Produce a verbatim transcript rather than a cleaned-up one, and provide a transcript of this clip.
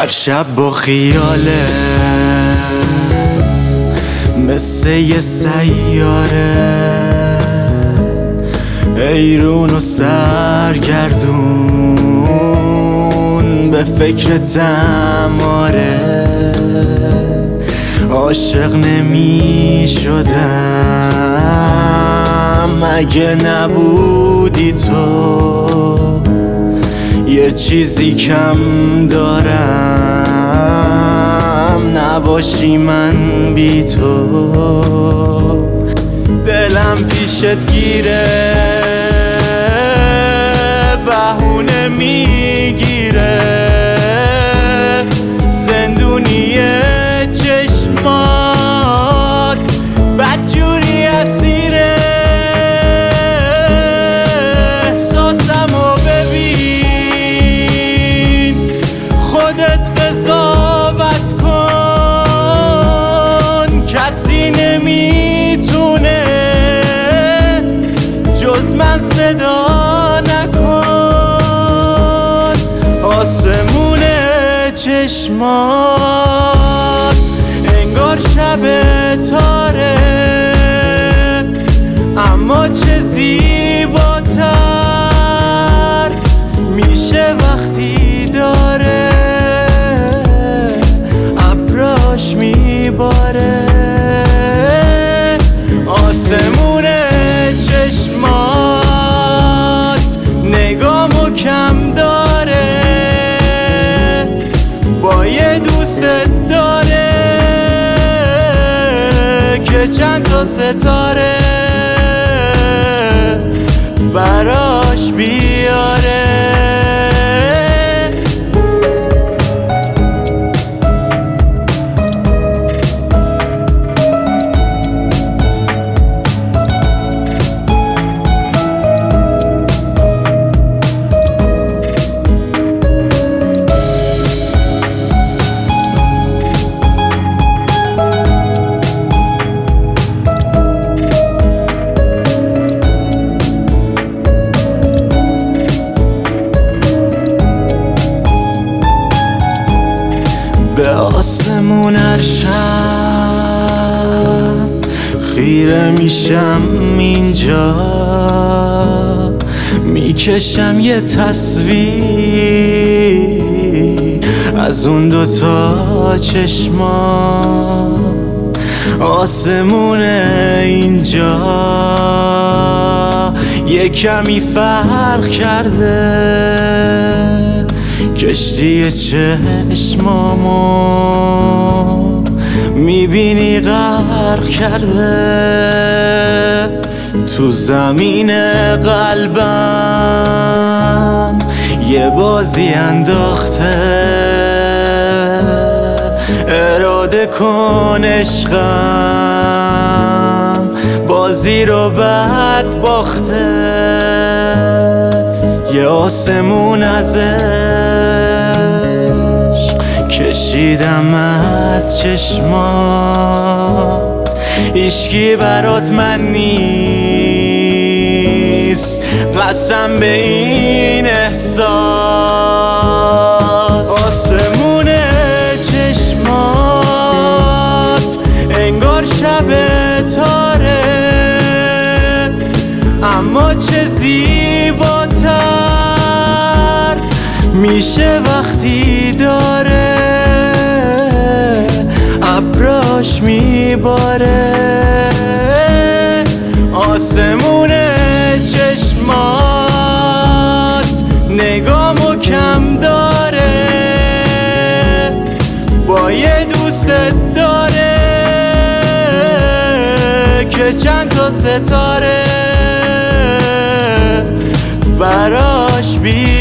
هر شب با خیالت مثل یه سیاره حیرون و سرگردون به فکر تماره عاشق نمی شدم اگه نبودی تو، یه چیزی کم دارم نباشی من بی تو. دلم پیشت گیره بهونه میگیره زندونی چشمات بدجوری اسیره. احساسمو ببین خودت قضاوت کن، کسی نمیتونه جز من صدا نکن. آسمون چشمات انگار شب تاره، اما چه زیباتر میشه وقتی داره ابراش میباره. آسمون چشمات نگامو کم داره، با یه دوست داره که چند تا ستاره براش بیاره. به آسمون هر شب خیره میشم اینجا، میکشم یه تصویر از اون دوتا چشما. آسمون اینجا یه کمی فرق کرده، کشتی چشمامو میبینی غرق کرده. تو زمین قلبم یه بازی انداخته، اراده کن عشقم بازی رو بد باخته. یه آسمون از عشق کشیدم از چشمات، هیچکی برات من نیست قسم به این احساس. آسمون چشمات انگار شب تاره، اما چه زیباتر میشه وقتی داره ابراش میباره. آسمون چشمات نگامو کم داره، با یه دوست داره که چند تا ستاره براش بی